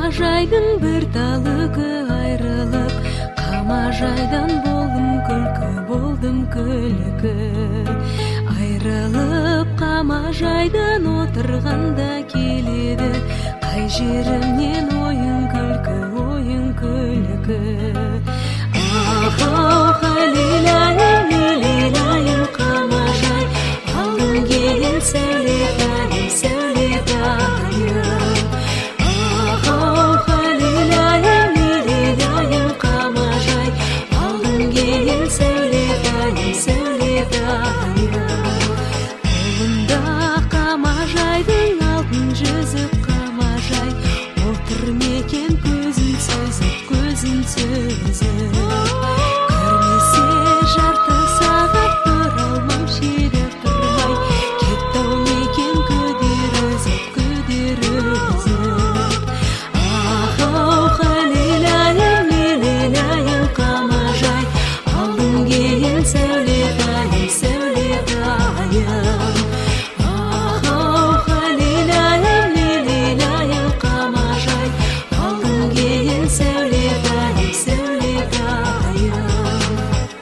Қамажайдың бір талығы айрылып, қамажайдан болдым күлкі. Айрылып қамажайдан отырғанда келеді, қай жерімнен ойын күлкі. Ау, халилайым, лилилайым, қамажай, алдым келін сәулетайым. Ау, халилайым, лилилайым, қамажай, алдым келін сәулетайым. Қолында қамажайдың алтын жүзік, қамажай, отыр мекен көзін сүзіп. Көрмесе жарты сағат тұра алмам, шиді тұрмай, кетті-ау мекен күдер үзіп. Ау, халилайым, лилилайым, қамажай, алдым келін сәулетайым.